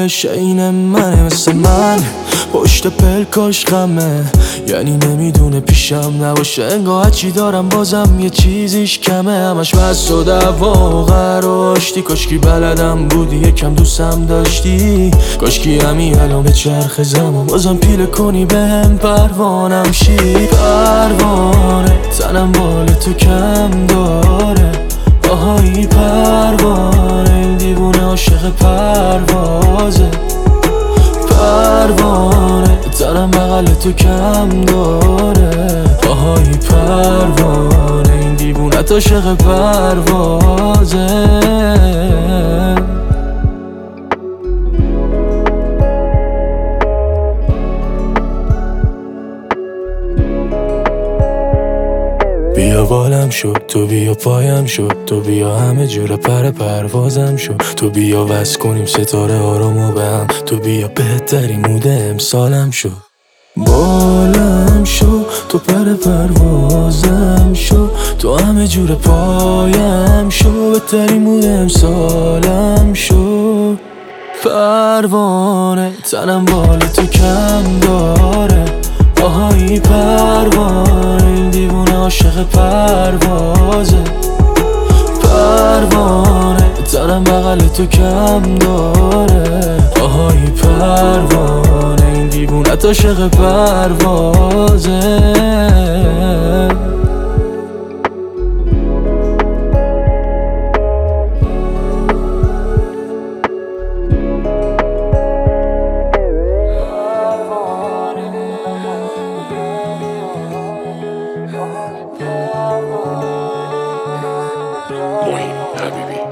باشه این منه مثل من پشت پلکاش غمه، یعنی نمیدونه پیشم نباشه انگار هرچی دارم بازم یه چیزیش کمه. همش بس و دعوا و قراشتی، کاشکی بلدم بودی یکم دوستم داشتی، کاشکی همین الان به چرخ زمان بازم پیله کنی بهم پروانم شی. پروانه تنم بال تو کم داره، آهایی پروانه این دیوونه عاشق پروازه. پروانه تنم بغل تو کم داره، آهایی پروانه این دیوونه عاشق پروازه. بیا بالم شد تو، بیا پایم شد تو، بیا همه جور پروازم شد تو، بیا وصل کنیم ستاره آرامو به هم تو، بیا بهترین مود امسالم شد. بالم شد تو پروازم شد تو، همه جور پایم شد بهترین مود امسالم شد. پروانه تنم بال تو کم داره، آهایی پروانه این دیوونه عاشق پروازه. پروانه تنم بغل تو کم داره، آهایی پروانه این دیوونه عاشق پروازه. Moin Habibi.